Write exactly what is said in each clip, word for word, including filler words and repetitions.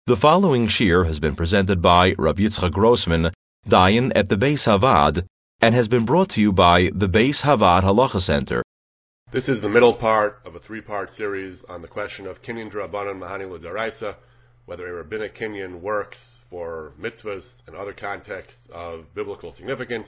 The following shir has been presented by Rav Yitzchak Grossman, Dayan at the Beis Havad, and has been brought to you by the Beis Havad Halacha Center. This is the middle part of a three-part series on the question of Kinyan D'Rabbanan Mahani L'Daraisa, whether a rabbinic Kinyan works for mitzvahs and other contexts of biblical significance.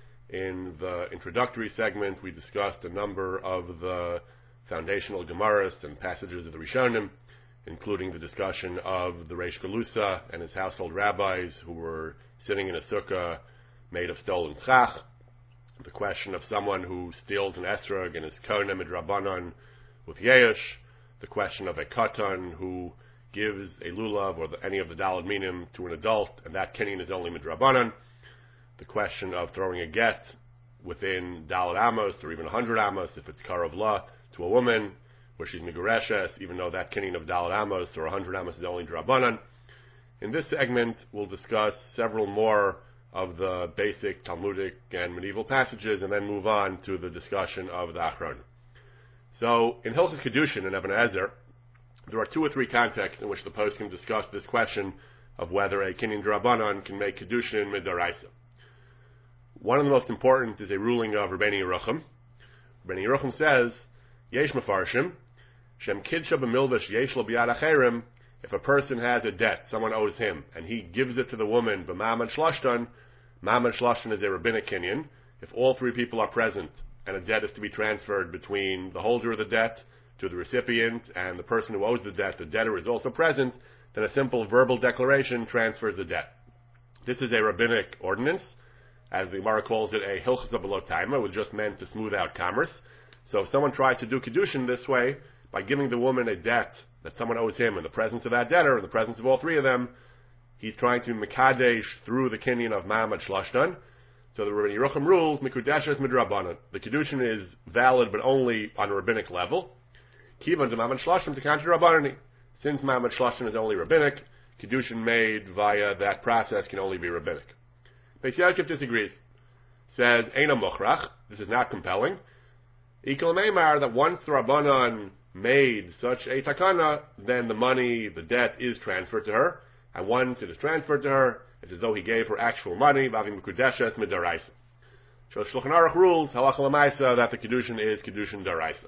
In the introductory segment, we discussed a number of the foundational Gemaras and passages of the Rishonim, including the discussion of the Reish Galusa and his household rabbis who were sitting in a sukkah made of stolen schach, the question of someone who steals an esrog and is kona midrabanan with yesh, the question of a katan who gives a lulav or the, any of the dalad minim to an adult, and that kinyan is only midrabanan, the question of throwing a get within dalad amos or even one hundred amos if it's karav la to a woman, where she's Migureshes, even though that kinyan of Dalad Amos or one hundred Amos is only Drabanan. In this segment, we'll discuss several more of the basic Talmudic and medieval passages, and then move on to the discussion of the Achron. So, in Hilchos Kedushin and Even HaEzer, there are two or three contexts in which the post can discuss this question of whether a kinyan Drabanan can make Kedushin midaraisa. One of the most important is a ruling of Rabbeinu Yerucham. Rabbeinu Yerucham says, Yesh Mefarshim, Shem Kidsha B'milvash Yesh Lo B'yad Acherim, if a person has a debt, someone owes him, and he gives it to the woman, B'mamad Shlashtan, Mamad Shlashtan is a rabbinic kinyan. If all three people are present, and a debt is to be transferred between the holder of the debt to the recipient and the person who owes the debt, the debtor is also present, then a simple verbal declaration transfers the debt. This is a rabbinic ordinance, as the Gemara calls it a Hilchos B'lo Taima, which just meant to smooth out commerce. So if someone tries to do Kedushin this way, by giving the woman a debt that someone owes him in the presence of that debtor, in the presence of all three of them, he's trying to Mekadesh through the kinyan of Ma'amad Shlashtan. So the Rabbeinu Yerucham rules, Mikudeshes Midrabanan. The Kedushin is valid, but only on a rabbinic level. Kivan to Ma'amad Shlashtan to Kanti Rabbanani. Since Ma'amad Shlashtan is only rabbinic, Kedushin made via that process can only be rabbinic. Beis Yosef disagrees. Says, Eina Mochrach, this is not compelling. Ikal Meimar, that once the Rabbanan made such a takana, then the money, the debt, is transferred to her, and once it is transferred to her, it's as though he gave her actual money, v'avim mekudeshes midaraisa. So Shulchan Aruch rules, halacha l'maisa, that the kedushin is kedushin daraisa.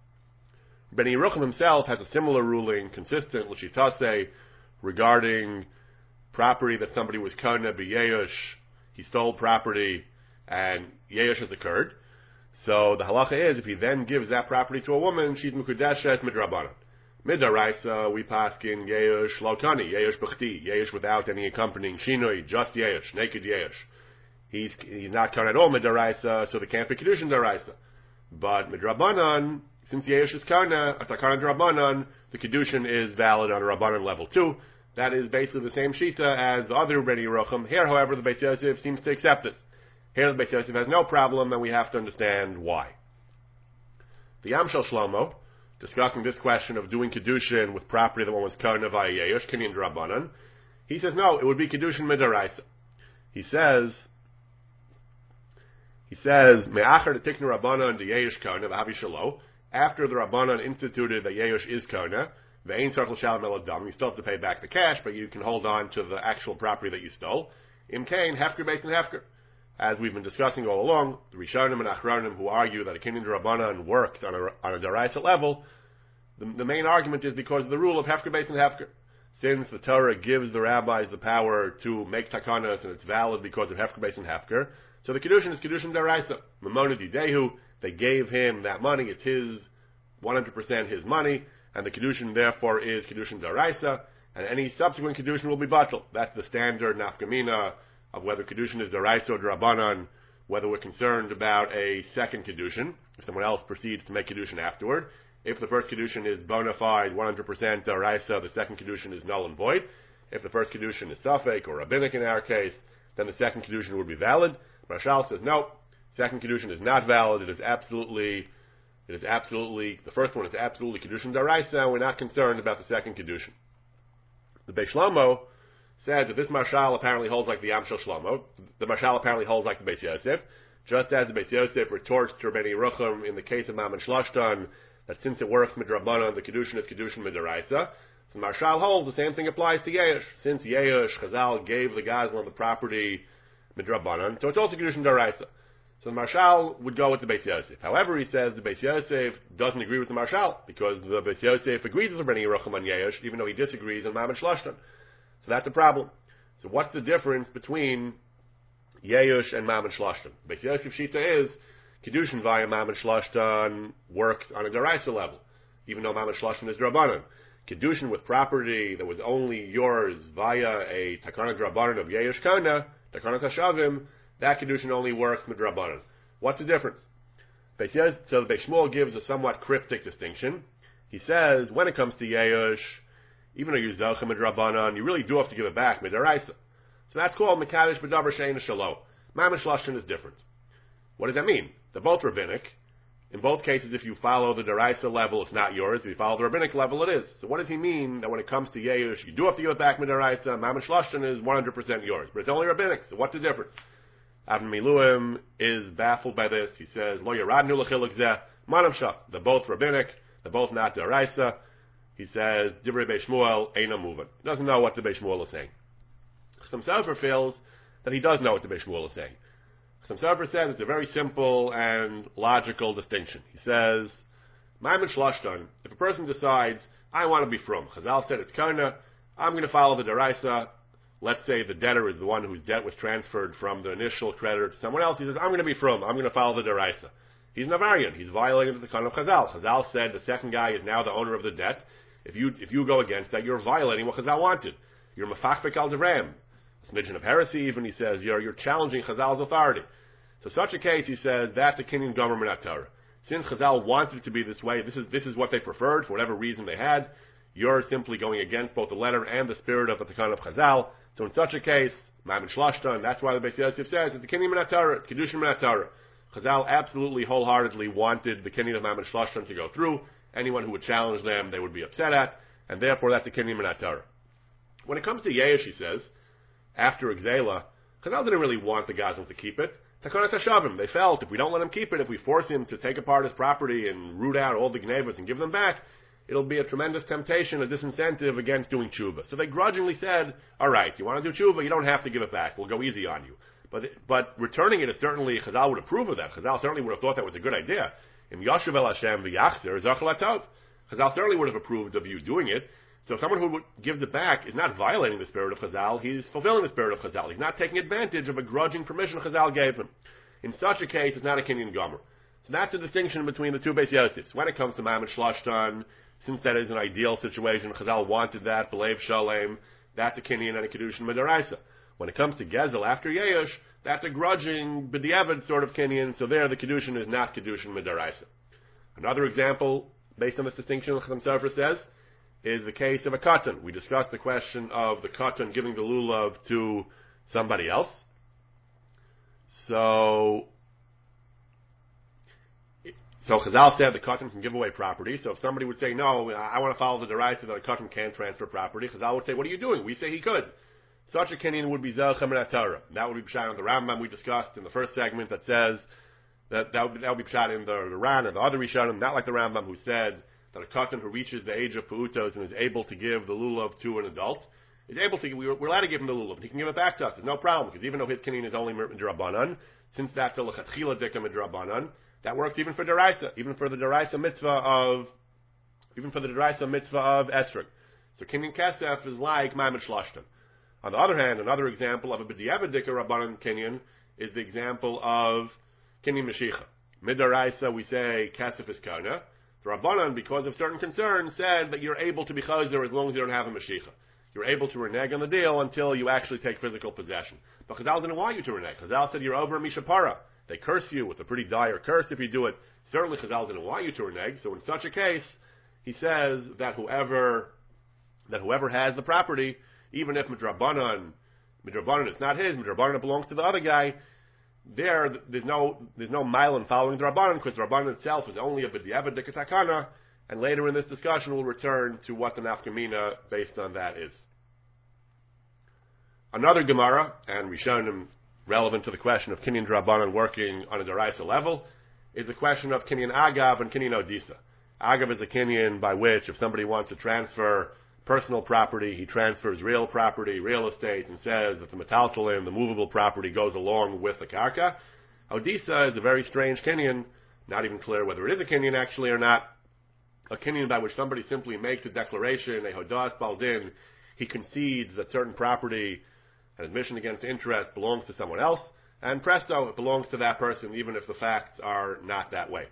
Bnei Yerucham himself has a similar ruling, consistent with Shitase, regarding property that somebody was kona b'yeyush, he stole property, and yeyush has occurred. So the halacha is, if he then gives that property to a woman, she's mekudeshes midrabanan. Midaraisa, we paskin yeyush lokani, yeyush b'chti, yeyush without any accompanying shinoi, just yeyush, naked yeyush. He's he's not kana at all midaraisa, so there can't be kedushin daraisa. But midrabanan, since yeyush is kana, atakana drabanan, the kedushin is valid on a rabbanan level too. That is basically the same shita as the other Bnei Yerucham. Here, however, the Beis Yosef seems to accept this. Here the Beis Yosef has no problem, and we have to understand why. The Yam Shel Shlomo, discussing this question of doing Kedushin with property that one was Karna via Yesh, Kinyan D'Rabbanan, he says, no, it would be Kedushin Midaraisa. He says, he says, Me'achar de Tiknu Rabbanan de Yesh Karna, v'havi Shalo, after the Rabbanan instituted that Yesh is Karna, ve'ein tzarich l'shalom el adam, you still have to pay back the cash, but you can hold on to the actual property that you stole. Im Kain, Hefker Beis and Hefker. As we've been discussing all along, the Rishonim and Achronim who argue that a Kinyan D'Rabbanan works on a, on a Daraisa level, the, the main argument is because of the rule of Hefker Beis and Hefker. Since the Torah gives the rabbis the power to make takanas, and it's valid because of Hefker Beis and Hefker, so the Kedushin is Kedushin Daraisa. Mamona Didehu, they gave him that money, it's his, one hundred percent his money, and the Kedushin therefore is Kedushin Daraisa, and any subsequent Kedushin will be batal. That's the standard nafkamina of whether Kedushin is Daraisa or D'Rabbanan, whether we're concerned about a second Kedushin, if someone else proceeds to make Kedushin afterward. If the first Kedushin is bona fide, one hundred percent Daraisa, the second Kedushin is null and void. If the first Kedushin is Safek or Rabbinic in our case, then the second Kedushin would be valid. Rashal says, no, second Kedushin is not valid, it is absolutely, it is absolutely, the first one is absolutely Kedushin Daraisa, and we're not concerned about the second Kedushin. The Beis Shlomo said that this Marshal apparently holds like the Yam Shel Shlomo. The Marshal apparently holds like the Beis Yosef. Just as the Beis Yosef retorts to Rabbeinu Yerucham in the case of Ma'amad Shlashtan, that since it works midrabanan, the Kedushin is Kedushin midaraisa. So So Marshal holds the same thing applies to Yeush. Since Yeush, Chazal gave the Gazlan the property midrabanan, so it's also Kedushin Daraisa. So the Marshal would go with the Beis Yosef. However, he says the Beis Yosef doesn't agree with the Marshal, because the Beis Yosef agrees with the Bnei Yerucham on Yeush, even though he disagrees on Mammon Shloshtan. So that's a problem. So what's the difference between Yeush and Mammon Shloshtan? Beis Yosef Shita is Kedushin via Mammon Shloshtan works on a Daraisa level, even though Mammon Shloshtan is Drabanan. Kedushin with property that was only yours via a Takana Drabanan of Yeush Kana, Takana Tashavim, that Kedushin only works with Drabanan. What's the difference? Beis Yosef, so the Beis Shmuel gives a somewhat cryptic distinction. He says, when it comes to Yeush, even though you're Zelcha Midrabanan, you really do have to give it back Midaraisa. So that's called Mekadosh B'davar She'ein Shalom. Mammon Shloshtan is different. What does that mean? They're both rabbinic. In both cases, if you follow the Daraisa level, it's not yours. If you follow the rabbinic level, it is. So what does he mean that when it comes to Yeush, you do have to give it back Midaraisa, Mammon Shloshtan is one hundred percent yours, but it's only rabbinic. So what's the difference? Avnei Miluim is baffled by this. He says, Lo Yeradnu L'chiluk Zeh, Manam Shach. They're both rabbinic. They're both not Daraisa. He says, Divrei Beis Shmuel, Eina Muvan. He doesn't know what the Beis Shmuel is saying. Chassam Sofer feels that he does know what the Beis Shmuel is saying. Chassam Sofer says it's a very simple and logical distinction. He says, Mammon Shloshtan, if a person decides, I want to be from, Chazal said it's Kana, I'm going to follow the Daraisa. Let's say the debtor is the one whose debt was transferred from the initial creditor to someone else. He says, I'm going to be from, I'm going to follow the Daraisa. He's an Avarian. He's violating the Kana of Chazal. Chazal said the second guy is now the owner of the debt. If you if you go against that, you're violating what Chazal wanted. You're mafakfik al devram. Smidgen of heresy, even he says, you're, you're challenging Chazal's authority. So such a case, he says, that's a kinyan gomer min Torah. Since Chazal wanted it to be this way, this is this is what they preferred, for whatever reason they had, you're simply going against both the letter and the spirit of the Takana of Chazal. So in such a case, Mammon Shloshtan, that's why the Beis Yosef says, it's a kinyan min Torah, it's Kedushin min Torah. Chazal absolutely wholeheartedly wanted the kinyan of Mammon Shloshtan to go through. Anyone who would challenge them, they would be upset at, and therefore that's the kinyan min Torah. When it comes to Yeush, he says, after Exela, Chazal didn't really want the Gazlan to keep it. Takana Tashavim, they felt if we don't let him keep it, if we force him to take apart his property and root out all the gnevas and give them back, it'll be a tremendous temptation, a disincentive against doing tshuva. So they grudgingly said, all right, you want to do tshuva, you don't have to give it back. We'll go easy on you. But but returning it is certainly, Chazal would approve of that. Chazal certainly would have thought that was a good idea. Im Yashuv El Hashem v'yachzer zachal atov. Chazal certainly would have approved of you doing it. So someone who gives it back is not violating the spirit of Chazal, he's fulfilling the spirit of Chazal. He's not taking advantage of a grudging permission Chazal gave him. In such a case, it's not a kinyan gomer. So that's the distinction between the two Beis Yosefs. When it comes to Mammon Shloshtan, since that is an ideal situation, Chazal wanted that, Belev Shalem, that's a kinyan and a Kedushin Midaraisa. When it comes to Gezel after Yeush, that's a grudging, b'diavad sort of kinyan, so there the Kedushin is not Kedushin Midaraisa. Another example, based on this distinction, Chassam Sofer says, is the case of a katan. We discussed the question of the katan giving the lulav to somebody else. So, so Chazal said the katan can give away property. So if somebody would say, no, I want to follow the deraisa that a katan can't transfer property, Chazal would say, what are you doing? We say he could. Such a kinyan would be Zelcha min Torah. That would be Pshat on the Rambam we discussed in the first segment that says that that would, that would be Pshat in the, the Ran or the other Rishonim, not like the Rambam who said that a katan who reaches the age of Peutos and is able to give the lulav to an adult is able to, we're, we're allowed to give him the lulav, and he can give it back to us. There's no problem, because even though his kinyan is only midrabanan, since that's a lechatchila dika midrabanan, that works even for deraisa, even for the deraisa mitzvah of, even for the deraisa mitzvah of esrog. So kinyan kesef is like Mammon Shloshtan. On the other hand, another example of a b'diavad dika rabbanan kinyan is the example of kinyan meshicha. Midaraisa, we say kesef is kana. The Rabbanan, because of certain concerns, said that you're able to be chazer as long as you don't have a Mashiach. You're able to renege on the deal until you actually take physical possession. But Chazal didn't want you to renege. Chazal said you're over a Mishapara. They curse you with a pretty dire curse if you do it. Certainly Chazal didn't want you to renege. So in such a case, he says that whoever that whoever has the property, even if Midrabanan, Midrabanan it's not his, Midrabanan belongs to the other guy, there, there's no there's no mile in following the Rabbanan, because the Rabbanan itself is only a b'diavad dikatakana, and later in this discussion we'll return to what the nafkamina based on that is. Another Gemara, and Rishonim relevant to the question of kinyan Rabbanan working on a deraisa level, is the question of kinyan agav and kinyan odisa. Agav is a kinyan by which, if somebody wants to transfer personal property, he transfers real property, real estate, and says that the metaltalim, the movable property, goes along with the karka. Odisa is a very strange kinyan, not even clear whether it is a kinyan actually or not. A kinyan by which somebody simply makes a declaration, a hodas baldin, he concedes that certain property, an admission against interest, belongs to someone else, and presto, it belongs to that person, even if the facts are not that way.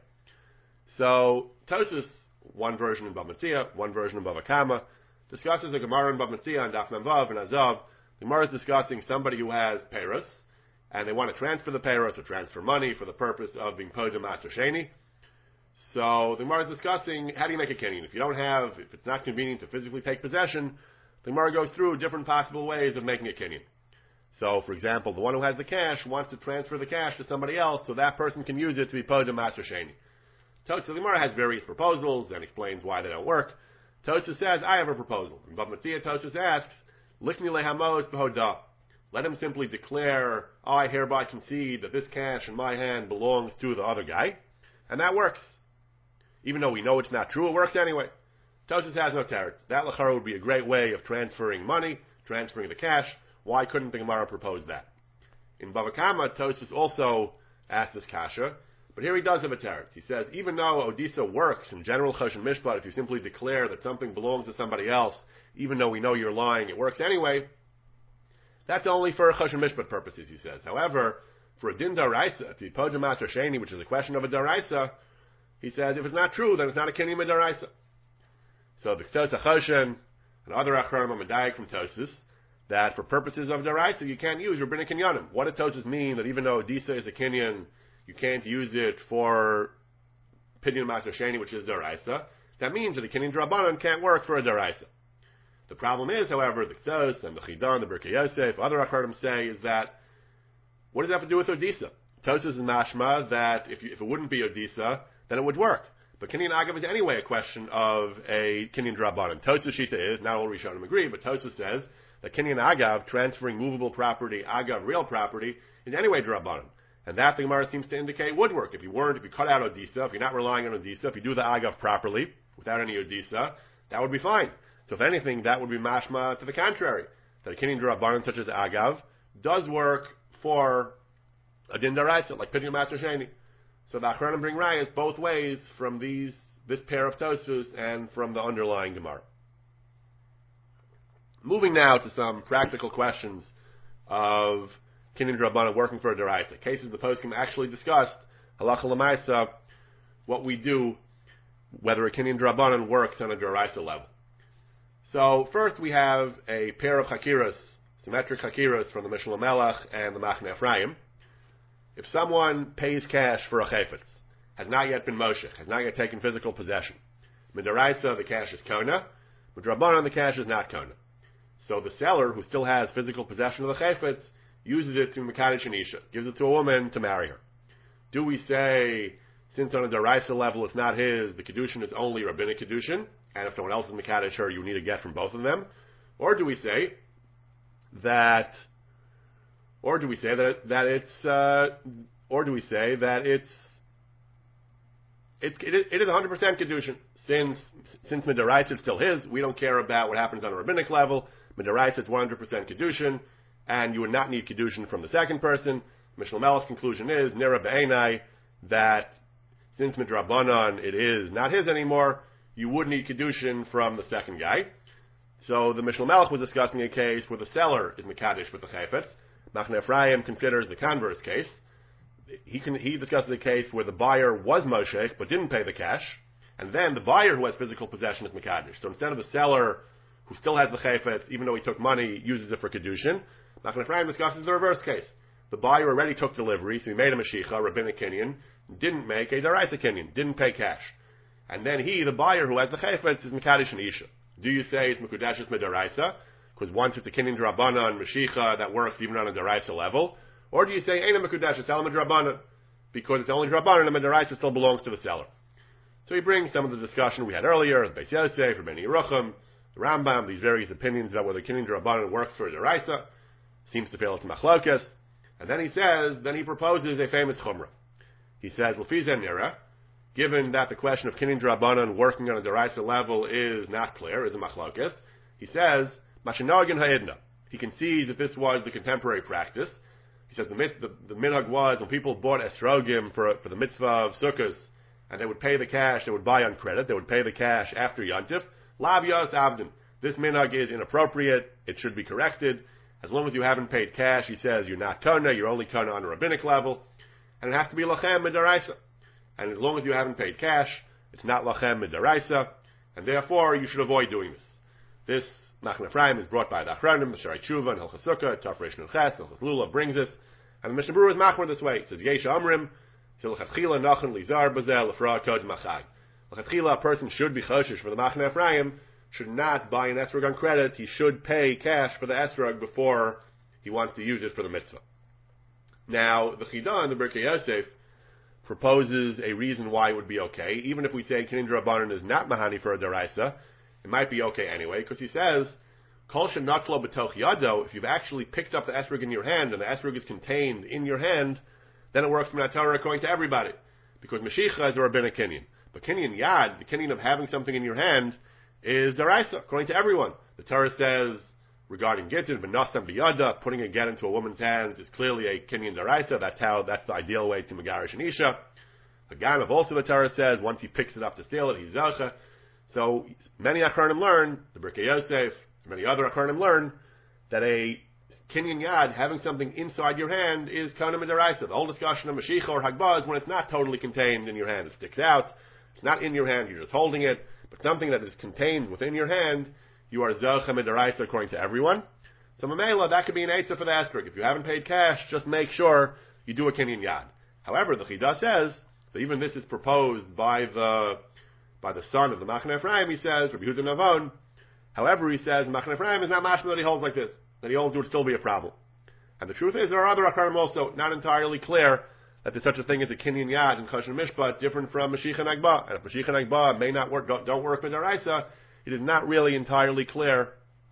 So, Tosfos, one version in Bava Metzia, one version in Bava Kama, discusses the Gemara in Bava Metzia and Daf Memvav and Azav. The Gemara is discussing somebody who has peiros, and they want to transfer the peiros or transfer money for the purpose of being podem Maser Sheni. So, the Gemara is discussing how do you make a kinyan. If you don't have, if it's not convenient to physically take possession, the Gemara goes through different possible ways of making a kinyan. So, for example, the one who has the cash wants to transfer the cash to somebody else so that person can use it to be podem Maser Sheni. Tosfos, the Gemara has various proposals and explains why they don't work. Tosfos says, I have a proposal. In Bava Metzia, Tosfos asks, Likni lehamos b'hodah. Let him simply declare, oh, I hereby concede that this cash in my hand belongs to the other guy. And that works. Even though we know it's not true, it works anyway. Tosfos has no teretz. That lachara would be a great way of transferring money, transferring the cash. Why couldn't the Gemara propose that? In Bava Kama, Tosfos also asked this kasha, but here he does have a teretz. He says, even though Odisa works in general choshen mishpat, if you simply declare that something belongs to somebody else, even though we know you're lying, it works anyway. That's only for choshen mishpat purposes, he says. However, for a din daraisa, to podem Maser Sheni, which is a question of a daraisa, he says, if it's not true, then it's not a kinyan daraisa. So the Ktos HaChoshen and other achronim are medayik from Tosfos that for purposes of daraisa you can't use rabbinic kinyanim. What does Tosfos mean that even though Odisa is a kinyan, you can't use it for Pidyon Maser Sheni, which is daraisa? That means that a kinyan drabanan can't work for a daraisa. The problem is, however, the Ktos and the Chidan, the Birkei Yosef, other achronim say is that what does that have to do with Odisa? Tosfos is mashma that if, you, if it wouldn't be Odisa, then it would work. But Kinyan Agav is anyway a question of a Kinyan Drabanan. Tosfos Shita is, not all Rishonim agree, but Tosfos says that Kinyan Agav, transferring movable property, Agav, real property, is anyway Drabanan. And that, the Gemara seems to indicate, would work. If you weren't, if you cut out Odisa, if you're not relying on Odisa, if you do the Agav properly, without any Odisa, that would be fine. So if anything, that would be mashma to the contrary. That a Kinyan Drabanan such as Agav does work for a din daraisa, like Pidyon Maser Sheni. So the Achronim bring rayas both ways from these this pair of Tosfos and from the underlying Gemara. Moving now to some practical questions of Kinyan Drabanan working for a daraisa. Cases the poskim actually discussed, halacha l'maisa, what we do, whether a Kinyan Drabanan works on a daraisa level. So first we have a pair of chakiras, symmetric chakiras from the Mishnah Melech and the Machne Ephraim. If someone pays cash for a chayfetz, has not yet been moshech, has not yet taken physical possession, midaraisa the cash is kona, midrabanan the cash is not kona. So the seller, who still has physical possession of the chayfetz, uses it to mekadesh an isha, gives it to a woman to marry her. Do we say, since on a daraisa level it's not his, the kedushin is only rabbinic kedushin, and if someone else is mekadesh her, you need a get from both of them? Or do we say that Or do we say that that it's, uh, or do we say that it's, it's it, it is one hundred percent kedushin? Since since midaraisa is still his, we don't care about what happens on a rabbinic level. Midaraisa it's one hundred percent kedushin, and you would not need kedushin from the second person. Mishnah Melech's conclusion is nira be'enai, that since midrabanan it is not his anymore, you would need kedushin from the second guy. So the Mishnah Melech was discussing a case where the seller is mekadesh with the chayfetz. Machne Ephraim considers the converse case. He can, he discusses a case where the buyer was moshech but didn't pay the cash, and then the buyer who has physical possession is mekadesh. So instead of the seller who still has the chayfetz, even though he took money, uses it for kedushin, Machne Ephraim discusses the reverse case. The buyer already took delivery, so he made a mashicha, rabbinic kinyan, didn't make a daraisa kinyan, didn't pay cash, and then he, the buyer who has the chayfetz, is mekadesh and isha. Do you say it's mekudeshes midaraisa? Because once it's a kinyan drabanan, mashicha, that works even on a daraisa level. Or do you say, ain't a mekudesh, it's elam drabanan, because it's only drabanan and the daraisa still belongs to the seller? So he brings some of the discussion we had earlier, the Beis Yosef, Rabbeinu Yerucham, the Rambam, these various opinions about whether kinyan drabanan works for a daraisa, seems to fail its machlokas. And then he says, then he proposes a famous chumrah. He says, L'fizen nira, given that the question of kinyan drabanan working on a daraisa level is not clear, is a machlokas, He says, Mashinogin ha'idna. He concedes that this was the contemporary practice. He says the, the, the minhag was when people bought esrogim for, for the mitzvah of sukkahs, and they would pay the cash, they would buy on credit, they would pay the cash after Yantif. Lav yas avdin. This minhag is inappropriate, it should be corrected. As long as you haven't paid cash, he says, you're not kana, you're only kana on a rabbinic level, and it has to be lachem midaraisa. And as long as you haven't paid cash, it's not lachem midaraisa, and therefore you should avoid doing this. This Machne Ephraim is brought by the Achronim, the Sharai Tshuva, and Hilchas Sukkah, Taf Reish Nun Ches, Hilchas Lulav brings this, and the Mishnah Berurah is machmer this way. It says, Yesh Amrim, L'chatchila Nachon Lizar Bazel L'fra Kod Machag. L'chatchila, a person should be choshish for the Machne Ephraim, should not buy an esrog on credit. He should pay cash for the esrog before he wants to use it for the mitzvah. Now, the Chidah in the Birkei Yosef proposes a reason why it would be okay, even if we say Kinin Drabanan is not mahani for a daraisa. It might be okay anyway, because he says, Kol shenatlo b'toch yado, if you've actually picked up the esrog in your hand, and the esrog is contained in your hand, then it works from that Torah according to everybody. Because Mashiach is a rabbinic kinyan. But kinyan yad, the kinyan of having something in your hand, is daraisa, according to everyone. The Torah says, regarding gittin, v'nasam b'yada, putting a get into a woman's hands is clearly a kinyan daraisa. That's how, that's the ideal way to megarish an isha. A ganav also, the Torah says, once he picks it up to steal it, he's zacha. So many Achronim learn, the Birkei Yosef, many other Achronim learn, that a kinyan yad, having something inside your hand, is kana midaraisa. The whole discussion of Mashiach or Hagbah is when it's not totally contained in your hand. It sticks out. It's not in your hand, you're just holding it. But something that is contained within your hand, you are zocha midaraisa according to everyone. So mamela, that could be an eitzah for the esrog. If you haven't paid cash, just make sure you do a kinyan yad. However, the Chidah says that even this is proposed by the by the son of the Machne Ephraim. He says, Rabbi Yehuda Navon. However, he says Machne Ephraim is not mashma that he holds like this. That he holds it would still be a problem. And the truth is, there are other Akarim also not entirely clear that there's such a thing as a kinyan yad and choshen mishpat different from Mashiach and Hagbah. And if Mashiach and Hagbah may not work, don't, don't work with daraisa, it is not really entirely clear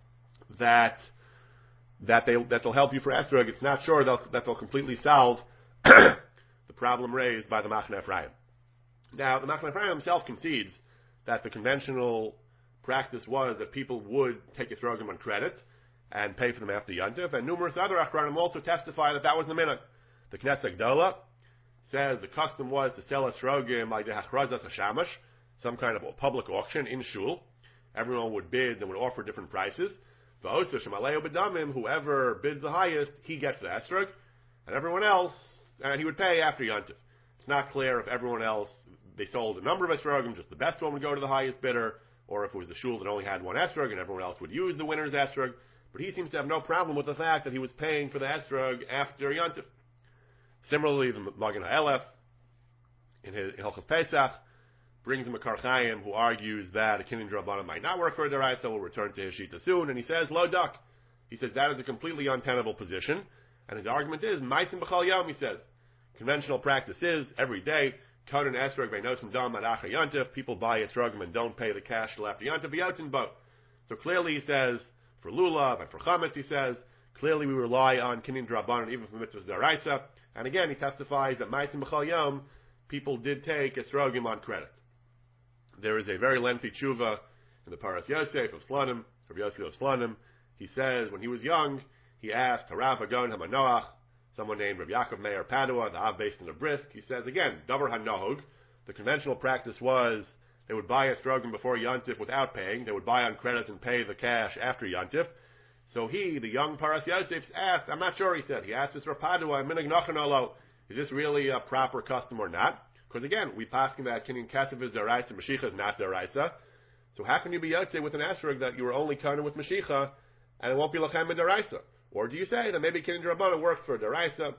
that that they that they'll help you for esrog. It's not sure they'll, that they'll completely solve the problem raised by the Machne Ephraim. Now, the Machne Ephraim himself concedes that the conventional practice was that people would take esrogim on credit and pay for them after Yantif, and numerous other Achronim also testify that that was the minhag. The Knesset Gdola says the custom was to sell esrogim like the hachrazas hashamash, some kind of a public auction in shul. Everyone would bid and would offer different prices. V'osa shemaleo b'damim, whoever bids the highest, he gets the esrog, and everyone else, and he would pay after Yantif. It's not clear if everyone else, they sold a number of esrogim, just the best one would go to the highest bidder, or if it was a shul that only had one esrog and everyone else would use the winner's esrog. But he seems to have no problem with the fact that he was paying for the esrog after Yantif. Similarly, the Magen HaElef, in his in Hilchos Pesach, brings him a Karchayim who argues that a kinyan drabanan might not work for a daraisa. We'll return to his shita soon, and he says, lo duck. He says that is a completely untenable position, and his argument is, maisim b'chal yom, he says. Conventional practice is, every day, cut an esrog ve'nosim dam ad achar Yantif, people buy esrogim and don't pay the cash till after Yantif, v'yotzin bo. So clearly he says, for lulav and for chametz, he says, clearly we rely on kinyan drabanan even for mitzvahs daraisa. And again, he testifies that maisim b'chal yom, people did take esrogim on credit. There is a very lengthy tshuva in the Paras Yosef of Slanim, Rabbi Yosef of Slanim. He says when he was young, he asked Harav Hagon Hamanoach, someone named Rabbi Yaakov Meir Padua, the Av based in the Brisk. He says again, Davar HaNohog, the conventional practice was they would buy esrogim before Yantif without paying. They would buy on credit and pay the cash after Yantif. So he, the young Paras Yosef, asked, I'm not sure, he said, he asked this Rav Padua, Minhag Nachon Olo, is this really a proper custom or not? Because again, we paskin that kinyan kesef is daraisa, Mashiach is not daraisa. So how can you be yotzei with an esrog that you were only kind with Mashiach and it won't be lachem daraisa? Or do you say that maybe kinyan drabanan works for daraisa?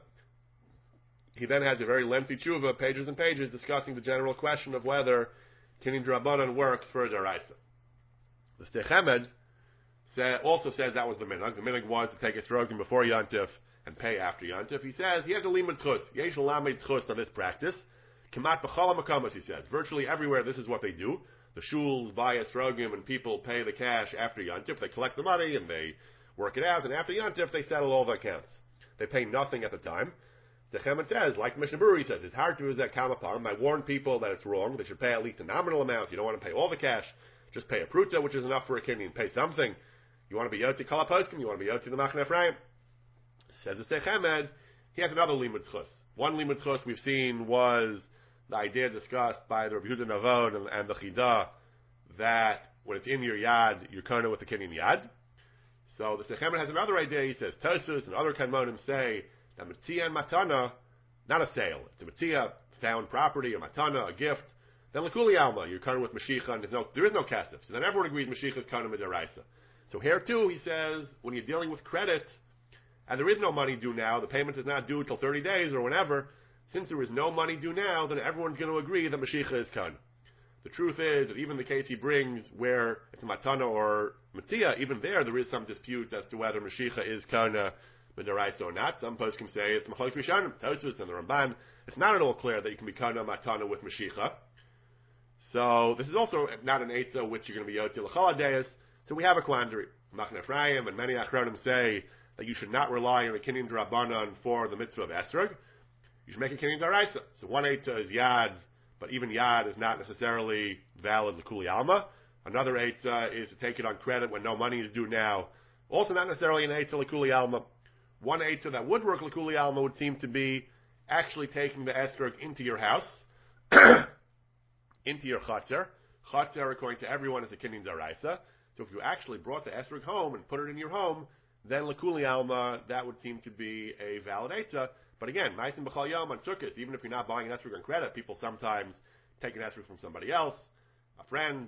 He then has a very lengthy tshuva, pages and pages, discussing the general question of whether kinyan drabanan works for daraisa. The Sdei Chemed say, also says that was the minhag. The minhag was to take esrogim before Yantif and pay after Yantif. He says he has a limud tzchus. Yesh lamed tzchus on this practice. Kemat b'chol hamakomos, he says. Virtually everywhere, this is what they do. The shuls buy esrogim and people pay the cash after Yantif. They collect the money and they work it out, and after Yantif they settle all the accounts. They pay nothing at the time. The Chemet says, like Mishnah Berurah, he says, it's hard to use that kamapam. I warn people that it's wrong. They should pay at least a nominal amount. You don't want to pay all the cash. Just pay a pruta, which is enough for a kinyan. Pay something. You want to be Yoti Kala Poskim, you want to be Yoti the Machne Ephraim. Says the Seich Hamed, he has another limud chus. One limud chus we've seen was the idea discussed by the Rabbi Yehuda Navod and, and the Chida that when it's in your yad, you're kind of with the Kenyan yad. So the Seich Hamed has another idea. He says Tosus and other Kanmonim say that Matia and Matana, not a sale, it's a Matia, found property, a Matana, a gift. Then Lakuli Alma, you're kind of with Mashiach, and there's no, there is no Kasif. So then everyone agrees Mashiach is kind of Midaraisa. So here too, he says, when you're dealing with credit, and there is no money due now, the payment is not due until thirty days or whenever, since there is no money due now, then everyone's going to agree that Mashiach is kind. The truth is that even the case he brings where it's Matana or Matia, even there, there is some dispute as to whether Mashiach is Kana Midaraisa or not. Some posts can say it's Machlokes Rishonim, Tosfos and the Ramban. It's not at all clear that you can be Kana Matana with Mashiach. So this is also not an Eitzah which you're going to be Yoti L'chol Deis. So we have a quandary. Machne Ephraim and many Achronim say that you should not rely on a Kinyan D'Rabbanan for the mitzvah of Esrog. You should make a Kinyan D'Oraisa. So one Eitzah is Yad, but even Yad is not necessarily valid L'Kuli Alma. Another Eitzah is to take it on credit when no money is due now. Also not necessarily an Eitzah L'Kuli Alma. One Eitzah that would work L'Kuli Alma would seem to be actually taking the Esrog into your house, into your Chatzar. Chatzar, according to everyone, is a Kinyan D'Oraisa. So if you actually brought the esrog home and put it in your home, then L'Kuli Alma, that would seem to be a valid Eitzah. But again, Ma'asim B'chal Yom on Sukkot, even if you're not buying an esrog on credit, people sometimes take an esrog from somebody else, a friend.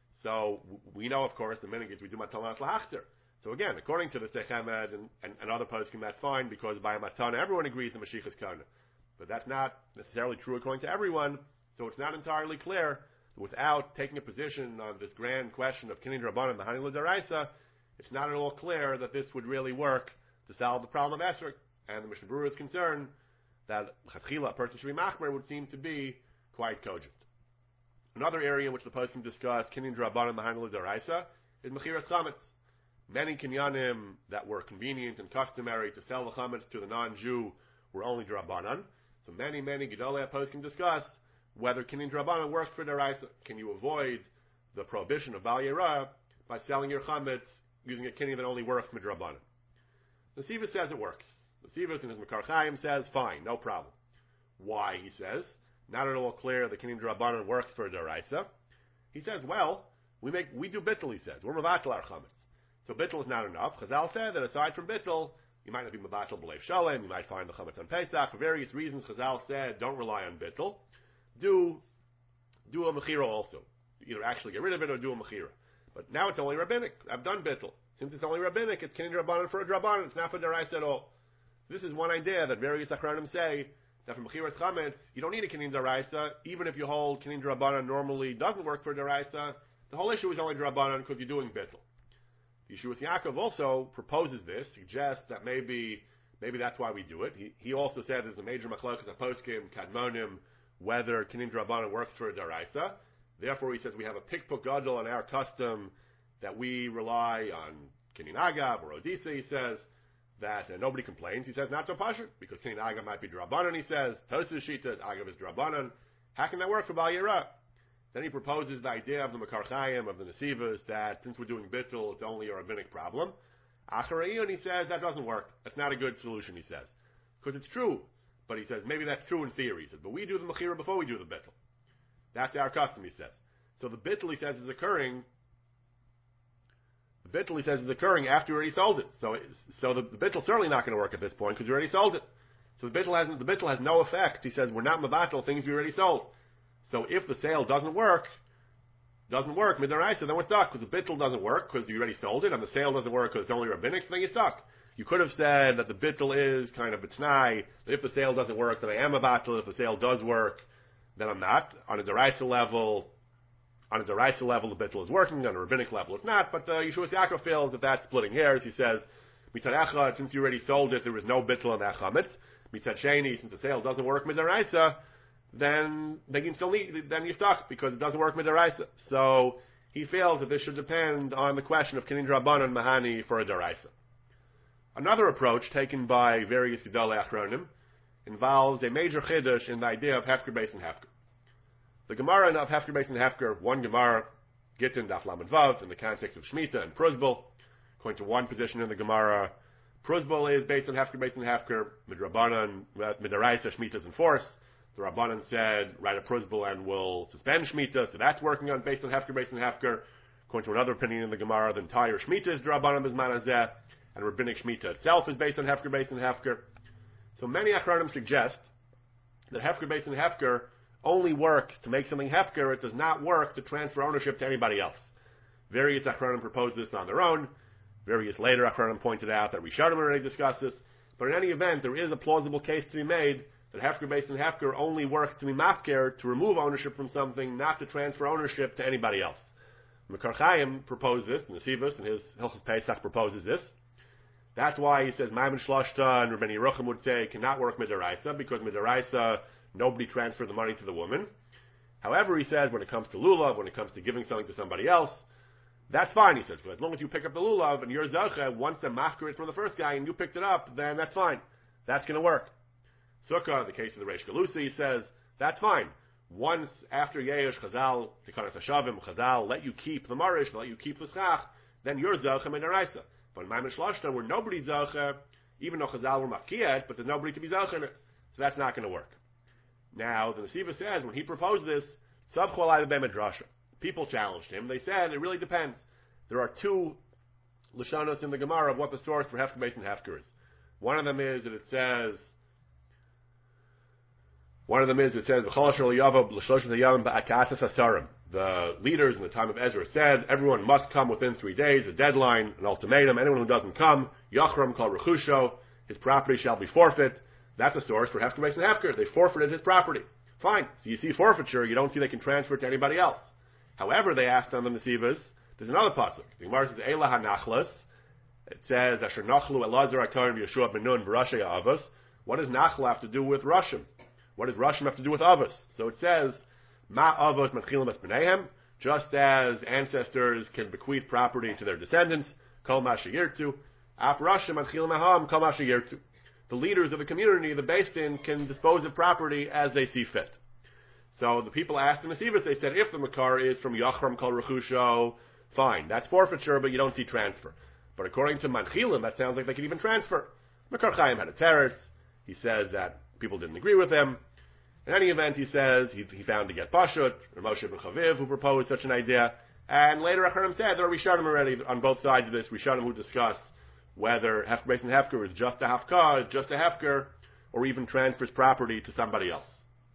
So we know, of course, the minhag is we do Matanas L'Hachzer. So again, according to the Seich Hamed and, and, and other poskim, that's fine, because by a Matana, everyone agrees the Mashiach is Kana. But that's not necessarily true according to everyone, so it's not entirely clear. Without taking a position on this grand question of Kinyan D'Rabbanan and Mahani L'Daraisa, it's not at all clear that this would really work to solve the problem of Esrog. And the Mishnah Berurah is concerned that L'Chatchila, a person should be Machmer, would seem to be quite cogent. Another area in which the post can discuss Kinyan D'Rabbanan and Mahani L'Daraisa is Mechiras Chametz. Many Kinyanim that were convenient and customary to sell the Chametz to the non-Jew were only D'Rabbanan. So many, many Gedolei posts can discuss whether Kinyan D'Rabbanan works for D'Oraisa. Can you avoid the prohibition of Bal Yerah by selling your chametz using a Kinyan that only works for D'Rabbanan? The Sivas says it works. The Sivas in his Makar Chaim says, fine, no problem. Why, he says, not at all clear that Kinyan D'Rabbanan works for D'Oraisa. He says, well, we make we do bittul, he says. We're Mavatal our chametz. So bittul is not enough. Chazal said that aside from bittul, you might not be Mavatal B'leiv Shalem, you might find the chametz on Pesach. For various reasons, Chazal said, don't rely on bittul. Do, do a mechira also. Either actually get rid of it or do a mechira. But now it's only rabbinic. I've done bittul. Since it's only rabbinic, it's Kinyan D'Rabbanan for a D'Rabbanan. It's not for D'Oraisa at all. This is one idea that various Achronim say that for mechiras chametz, you don't need a Kinyan D'Oraisa. Even if you hold Kinyan D'Rabbanan normally doesn't work for D'Oraisa, the whole issue is only D'Rabbanan because you're doing bittul. The Yeshuas Yaakov also proposes this, suggests that maybe maybe that's why we do it. He, he also said there's a major machlokas aposkim, kadmonim, whether Kinyan D'Rabbanan works for a D'Oraisa. Therefore, he says we have a pikpuk gadol on our custom that we rely on Kinyan Agav or Odisa. He says that uh, nobody complains. He says not so pashut because Kinyan Agav might be D'Rabbanan. He says Tosfos Shita Agav is D'Rabbanan. How can that work for Bal Yerah? Then he proposes the idea of the Makar Chaim of the Nesivas that since we're doing bittul, it's only a rabbinic problem. Acharayun, he says that doesn't work. That's not a good solution. He says because it's true. But he says, maybe that's true in theory. He says, but we do the mechira before we do the bittul. That's our custom, he says. So the bittul, he says, is occurring, the bittul, he says, is occurring after you already sold it. So, so the, the bittul certainly not going to work at this point because you already sold it. So the bittul has, the bittul has no effect. He says, we're not mabatal things we already sold. So if the sale doesn't work, doesn't work, midaraisa, then we're stuck because the bittul doesn't work because you already sold it and the sale doesn't work because it's only rabbinic, so then you're stuck. You could have said that the bittul is kind of a t'nai, that if the sale doesn't work, then I am a battle. If the sale does work, then I'm not. On a deraisa level, on a deraisa level, the bittul is working. On a rabbinic level, it's not. But uh, Yeshuas Yaakov feels that that's splitting hairs. He says, mitzad echad, since you already sold it, there was no bittul on that chametz. Mitzad sheni, since the sale doesn't work midaraisa, then they can still need, then you're stuck because it doesn't work midaraisa. So he feels that this should depend on the question of Kinyan D'Rabbanan Mahani for a deraisa. Another approach taken by various Gedolei Achronim involves a major chiddush in the idea of Hefker Beis and Hefker. The Gemara of Hefker Beis and Hefker, one Gemara, Gittin Daf Lamed Vav, in the context of Shemitah and Pruzbul, According to one position in the Gemara, Pruzbul is based on Hefker, based on Hefker. Midrabanan, Midaraisa, Shemitah's in force. The Rabbanan said, write a Pruzbul and we'll suspend Shemitah, so that's working on based on Hefker, based on Hefker. According to another opinion in the Gemara, the entire Shemitah is Drabanan Bizman Hazeh, and Rabbinic Shemitah itself is based on Hefker, based on Hefker. So many Achronim suggest that Hefker, based on Hefker, only works to make something Hefker. It does not work to transfer ownership to anybody else. Various Achronim proposed this on their own. Various later Achronim pointed out that Rishonim already discussed this. But in any event, there is a plausible case to be made that Hefker, based on Hefker, only works to be mafker, to remove ownership from something, not to transfer ownership to anybody else. Mekar Chaim proposed this, and Nesivus in his Hilchos Pesach proposes this. That's why he says Maimon Shloshta and Rabbeinu Yerucham would say it cannot work Midaraisa, because Midaraisa, nobody transferred the money to the woman. However, he says when it comes to lulav, when it comes to giving something to somebody else, that's fine, he says, but as long as you pick up the lulav and you're Zocha, once the mafker is from the first guy and you picked it up, then that's fine. That's going to work. Sukkah, the case of the Reish Galusa, he says, that's fine. Once after Yehush, Chazal, Tikanas Hashavim, Chazal, let you keep the Marish, let you keep the Schach, then you're Zocha Midaraisa. But in Maimon Shloshta, where nobody's Zocha, even though Chazal were Mafkiyat, but there's nobody to be Zocha in it. So that's not going to work. Now, the Nesiva says, when he proposed this, Tzavchu alai b'Medrasha. People challenged him. They said, it really depends. There are two Lashonos in the Gemara of what the source for Hefker, based on Hefker is. One of them is that it says, one of them is it says, the leaders in the time of Ezra said, everyone must come within three days, a deadline, an ultimatum. Anyone who doesn't come, Yachram kol rechusho, his property shall be forfeit. That's a source for Hefker, based on Hefker. They forfeited his property. Fine. So you see forfeiture, you don't see they can transfer it to anybody else. However, they asked on the Nesivas, there's another pasuk. The Gemara says, Eila hanachlas. It says, Asher nachlu elazar hakarim Yeshua ben Nun v'rashei avos. What does nachla have to do with Rushim? What does Rushim have to do with avos? So it says, Ma avos matchilim es b'neihem. Just as ancestors can bequeath property to their descendants, kol ma sheyirtu. Af Rushim matchilim aham, kol ma sheyirtu. The leaders of the community, the Beis Din, can dispose of property as they see fit. So the people asked in the Nesivos, they said, if the Makar is from Yachram Kol Rechusho, fine, that's forfeiture, but you don't see transfer. But according to Manchilim, that sounds like they could even transfer. Makar Chaim had a teretz. He says that people didn't agree with him. In any event, he says he, he found to get Pashut, or Moshe ben Chaviv, who proposed such an idea. And later Acharim said there are Rishonim already on both sides of this, Rishonim who discuss whether Hefker, based on Hefker is just a Hafkah, just a Hefker, or even transfers property to somebody else.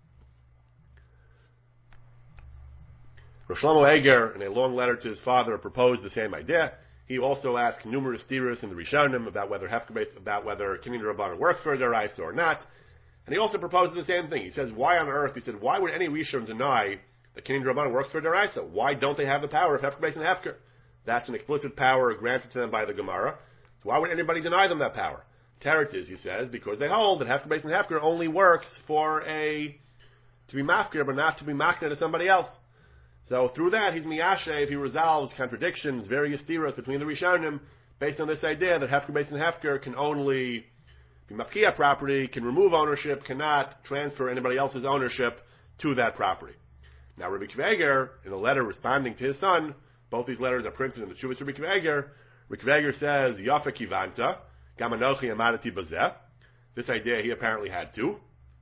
Rosh Shlomo Eger, in a long letter to his father, proposed the same idea. He also asked numerous theorists in the Rishonim about whether Hefker, about whether Kinyan Rabbanan works for Daraisa or not. And he also proposed the same thing. He says, why on earth, he said, why would any Rishon deny that Kinyan Rabbanan works for Daraisa? Why don't they have the power of Hefker, based on Hefker? That's an explicit power granted to them by the Gemara. So why would anybody deny them that power? Teretz is, he says, because they hold that Hefker, based on Hefker only works for a, to be mafkir, but not to be makna to somebody else. So through that, he's miyashev, he resolves contradictions, various theories between the Rishonim, based on this idea that Hefker, based on Hefker, can only be mafkia property, can remove ownership, cannot transfer anybody else's ownership to that property. Now, Rabbi Akiva Eiger, in a letter responding to his son, both these letters are printed in the Shuvas Rabbi Akiva Eiger. Rabbi Akiva Eiger says, Yafa kivanta, gamanochi amadati bazeh. This idea he apparently had too.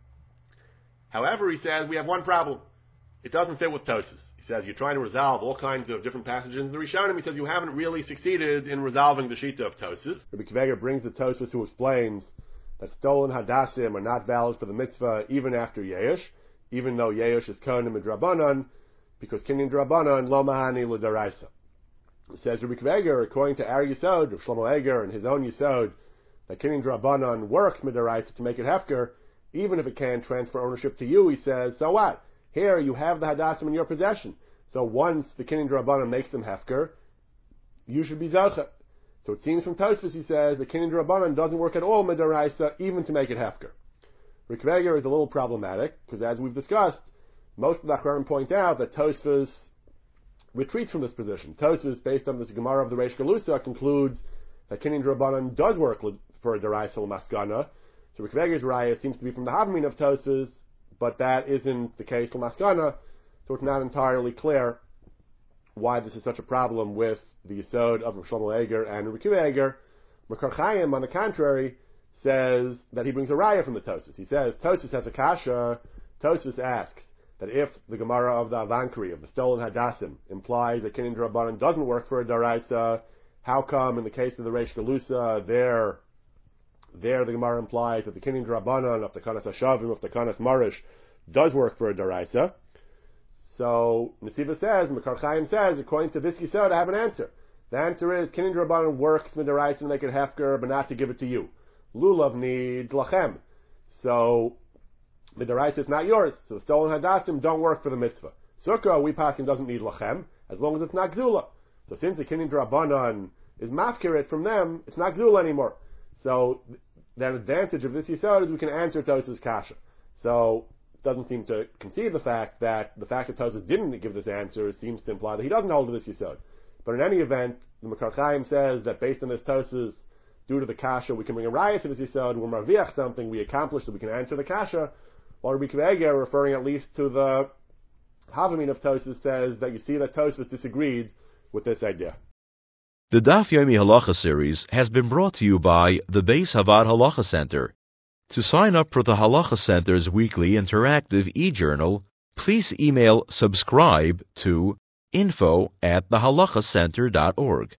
However, he says, we have one problem. It doesn't fit with Tosfos. He says, you're trying to resolve all kinds of different passages in the Rishonim. He says, you haven't really succeeded in resolving the Shita of Tosfos. Rabbi Akiva Eiger brings the Tosfos who explains that stolen hadassim are not valid for the mitzvah even after Yehush, even though Yehush is kohen midrabanan, because kinyan drabanan lo mahani l'daraisa. It says Rabbi Akiva Eiger, according to Ar Yisod, Rav Shlomo Eiger and his own Yisod, that kinyan drabanan works midaraisa to make it hefker, even if it can't transfer ownership to you. He says, so what? Here you have the hadassim in your possession. So once the kinyan drabanan makes them hefker, you should be zocha. So it seems from Tosfos, he says, the kinyan drabanan doesn't work at all midaraisa, even to make it hefker. Rabbi Akiva Eiger is a little problematic, because as we've discussed, most of the Achronim point out that Tosfos retreats from this position. Tosfos, based on this Gemara of the Reish Galusa, concludes that kinyan drabanan does work for a daraisa l'maskana. So Rabbi Akiva Eiger's raya seems to be from the Havmin of Tosfos, but that isn't the case l'maskana, so it's not entirely clear why this is such a problem with the Yisod of Rav Shlomo Eger and Rabbi Akiva Eger. Makar Chaim, on the contrary, says that he brings a raya from the Tosfos. He says, Tosfos has a kasha. Tosfos asks that if the Gemara of the Avankri, of the stolen Hadassim, implies that Kinyan Drabanan doesn't work for a Daraisa, how come in the case of the Reish Galusa, there, there the Gemara implies that the Kinyan Drabanan of the Kanas Hashavim, of the Kanas Marish, does work for a Daraisa? So, Nesiva says, Makar Chaim says, according to this Yisod, I have an answer. The answer is, Kinyan Drabanan works with Daraisa to make it hefker, but not to give it to you. Lulav needs lachem. So, Midaraisa, it's not yours. So the stolen hadassim don't work for the mitzvah. Sukkah, we paskin doesn't need lachem, as long as it's not gzula. So since the kinyan drabanan is mafkirit from them, it's not gzula anymore. So the advantage of this yisod is we can answer Tosfos kasha. So it doesn't seem to concede the fact that the fact that Tosfos didn't give this answer seems to imply that he doesn't hold to this yisod. But in any event, the Makar Chaim says that based on this Tosfos, due to the kasha, we can bring a riot to this yisod. We're marviach something, we accomplished that we can answer the kasha. While Rabbi Akiva Eger, referring at least to the Havamin of Tosfos, says that you see that Tosfos disagreed with this idea. The Daf Yomi Halacha series has been brought to you by the Beis Havad Halacha Center. To sign up for the Halacha Center's weekly interactive e-journal, please email subscribe to info at the halacha center dot org.